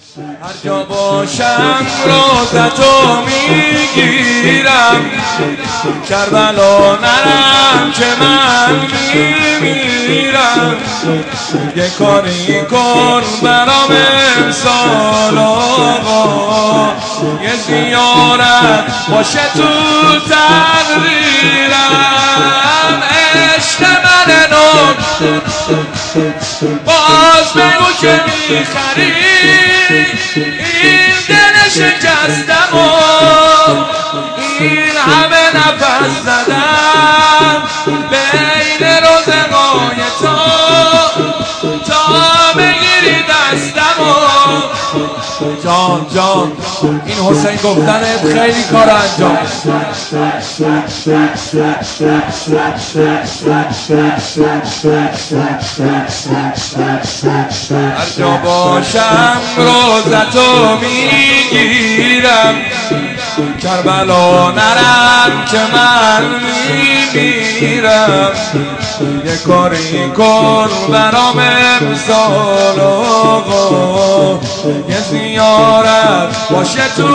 هر جا باشم روزتو میگیرم، کربلا نرم که من میمیرم. یه کاری کن برام امسال آقا، یه زیارت باشه تو تقریرم. عشق من نور باز بگو که میخری، این دل شکستم و این همه نفس زدم بین روزگای تو تا بگیری دستم و جان جان. این حسین گفتنت خیلی کار انجام. هر جا باشم روزتو میگیرم، کربلا نرم که من میمیرم. یه کاری کن برام امسال آقا، یه زیارت باشه تو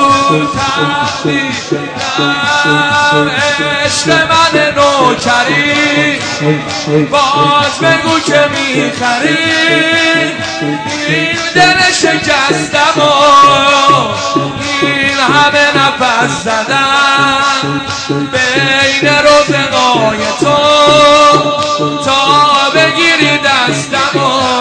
تقدیرم. عشق من نوکری باز بگو که میخری، این دل شکستم و این همه نفس زدم بین روزگای تو تا بگیری دستم و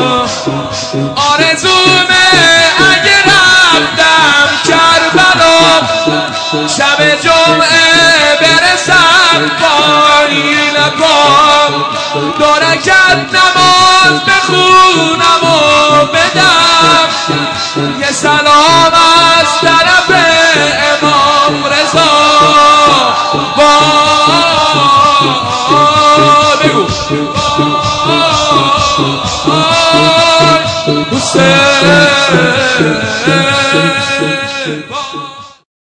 آرزومه اگه رفتم کربلا شب جمعه برسم پایین کن، دو رکعت نماز بخونم و بدم یه سلام از طرف امام رضا. بگو حسین